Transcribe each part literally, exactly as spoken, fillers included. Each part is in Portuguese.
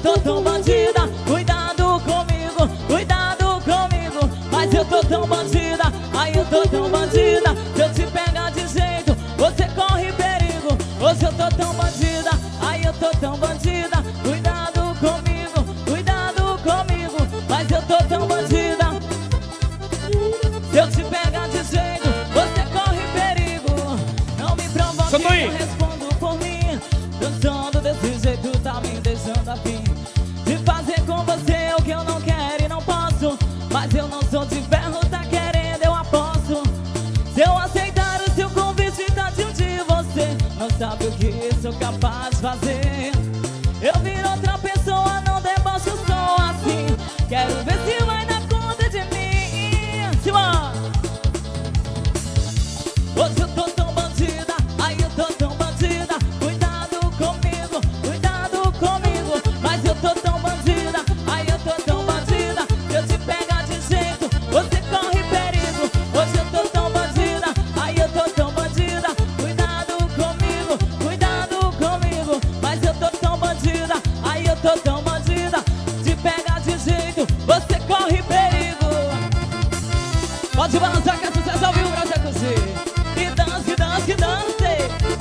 tô tão bandida, cuidado comigo, cuidado comigo. Mas eu tô tão bandida, ai eu tô tão bandida. Se eu te pegar de jeito, você corre perigo. Hoje eu tô tão bandida, ai eu tô tão bandida. Cuidado comigo, cuidado comigo. Mas eu tô tão bandida. Se eu te pegar de jeito, você corre perigo. Não me provoque, eu respondo por mim. Dançando desse jeito tá me deixando afim de fazer com você o que eu não quero e não posso. Mas eu não sou de ferro, tá querendo, eu aposto. Se eu aceitar o seu convite, tadinho de você, não sabe o que sou capaz de fazer. Eu viro outra pessoa, não deboche, eu sou assim. Quero ver se vai dar conta de mim. Simão! Hoje eu tô tão bandida, ai eu tô tão bandida. Cuidado comigo, cuidado comigo. Mas eu tô tão bandida, ai eu tô tão bandida. Se eu te pegar de jeito, você corre perigo. Hoje eu tô tão bandida, ai eu tô tão bandida. Cuidado comigo, cuidado comigo. Mas eu tô tão bandida, ai eu tô tão bandida. Se pegar de jeito, você corre perigo. Pode balançar que é sucesso ao vivo pra Jacuzzi. E dance, dance, dance.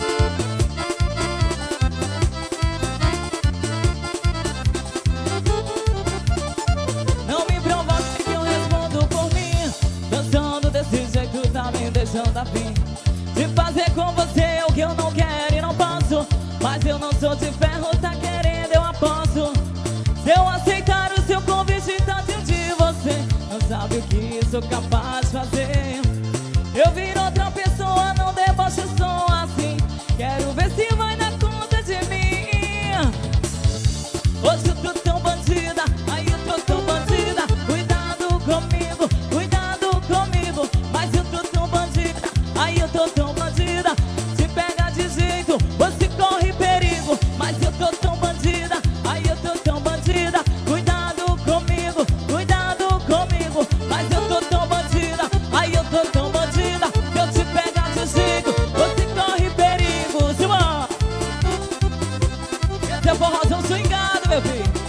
Não me provoque que eu respondo por mim. Dançando desse jeito tá me deixando afim de fazer com você o que eu não quero e não posso. Mas eu não sou de ferro, tá querendo, eu aposto. Se eu aceitar o seu convite, tadinho de você, não sabe o que sou capaz de fazer. Eu viro outra pessoa, não deboche, eu sou assim. Quero ver se vai dar conta de mim. Hoje eu tô tão bandida, ai eu tô tão bandida. Cuidado comigo, cuidado comigo. Mas eu tô tão bandida, ai eu tô tão bandida. Se pega de jeito, você corre perigo. Mas eu tô tão bandida, ai eu tô tão bandida. Cuidado comigo, cuidado comigo. Mas eu tô tão bandida, ai eu tô tão bandida. Se eu te pegar de jeito, você corre perigo. Simão! Esse é forrozão swingado, meu filho.